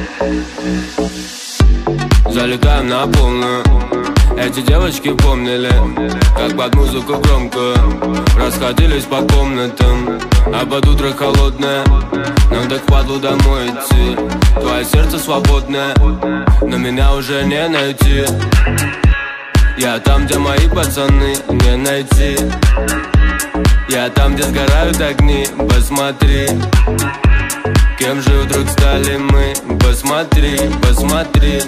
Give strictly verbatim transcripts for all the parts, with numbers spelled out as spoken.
Залетаем на полную. Эти девочки помнили, как под музыку громко расходились по комнатам, а под утро холодное нам так впадло домой идти. Твое сердце свободное, но меня уже не найти. Я там, где мои пацаны, не найти. Я там, где сгорают огни, посмотри. Кем же вдруг стали мы? Посмотри, посмотри.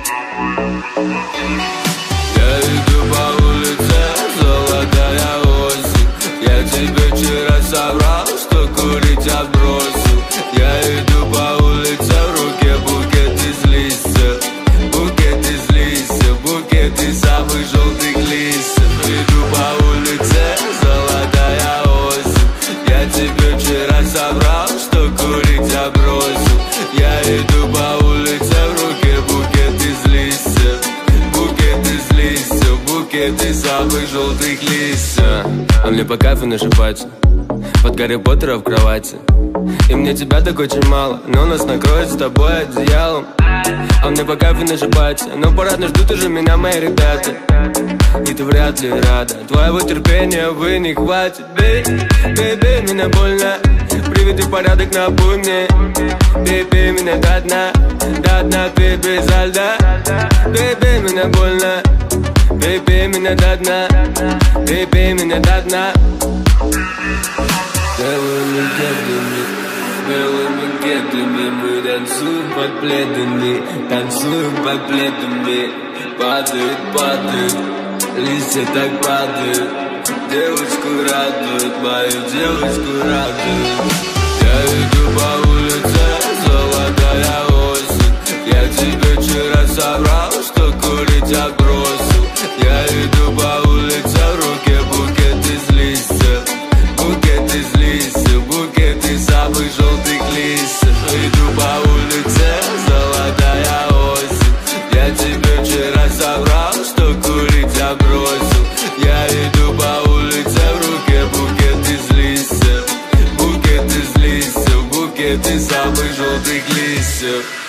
Я иду по улице, золотая осень. Я тебе вчера соврал, что курить я бросил. Я иду по улице, в руке букет из листьев. Букет из листьев, букет из самых желтых листьев. Иду по улице, золотая осень. Я тебе вчера соврал, что курить я бросил. Я иду по улице, в руке букет из листьев. Букет из листьев, букет из самых желтых листьев. А мне по кайфу нашипать под Гарри Поттера в кровати. И мне тебя так очень мало, но нас накроет с тобой одеялом. А мне по кайфу нашипать, но парадно ждут уже меня мои ребята. И ты вряд ли рада, твоего терпения, вы не хватит. Бей, бей, бей меня больно, приведи порядок на буйне. Бей, бей меня до дна, до дна, бей, бей за льда. Бей, бей меня больно, бей, бей меня до дна. Бей, бей меня до дна. Белыми кедами, белыми кедами мы танцуем под пледами, танцуем под пледами. Падает, падает, листья так падают. Девочку радует, мою девочку радует. Я иду по улице, золотая осень. Я тебе вчера соврал, что курить я бросил. Я иду по улице, в руке букет из листьев. Букет из листьев, букет из самых желтых листьев. Иду по улице, золотая осень. Я тебе вчера соврал, что курить я бросил. Я иду по улице, в руке букет из листьев. Букет из листьев, букет из самых желтых листьев.